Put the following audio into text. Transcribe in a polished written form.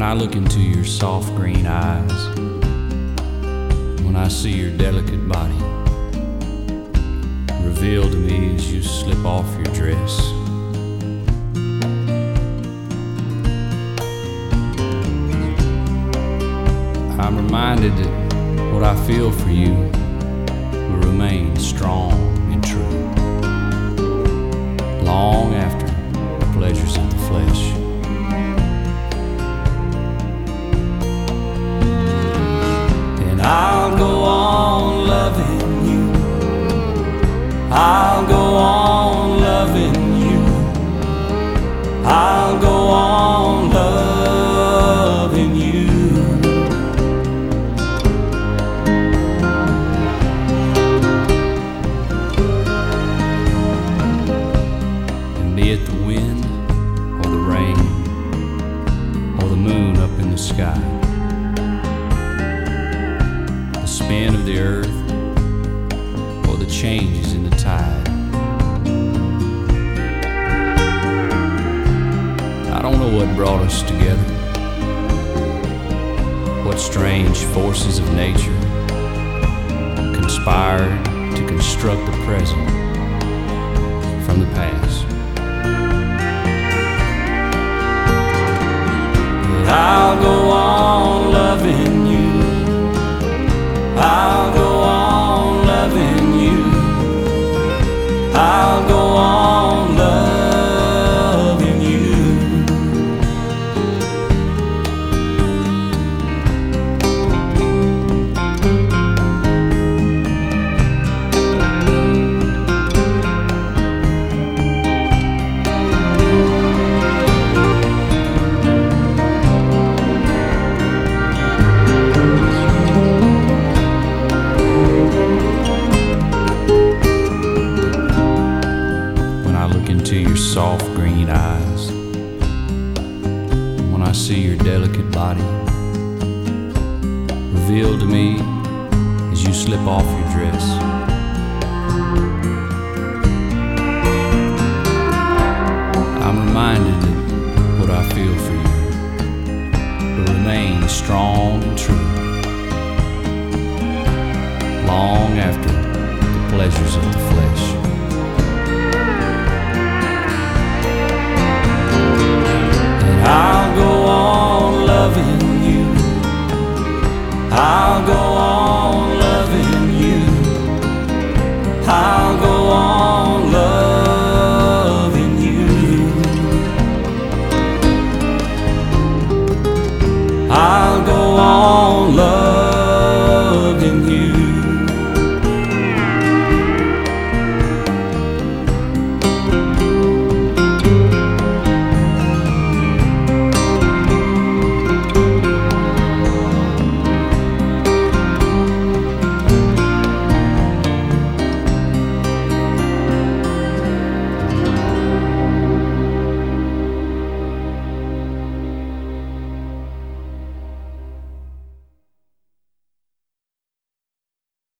I look into your soft green eyes, when I see your delicate body revealed to me as you slip off your dress, I'm reminded that what I feel for you will remain strong and true long after the pleasures of the flesh. And I'll go on loving you, I'll go on loving you, I'll go on loving you. And be it the wind or the rain or the moon up in the sky, the spin of the earth or the changes in the tide, I don't know what brought us together, what strange forces of nature conspired to construct the present from the past. But I'll go on loving you, I'll go on loving you, I'll go on loving you. Into your soft green eyes, when I see your delicate body revealed to me as you slip off your dress, I'm reminded that what I feel for you will remain strong and true long after the pleasures of the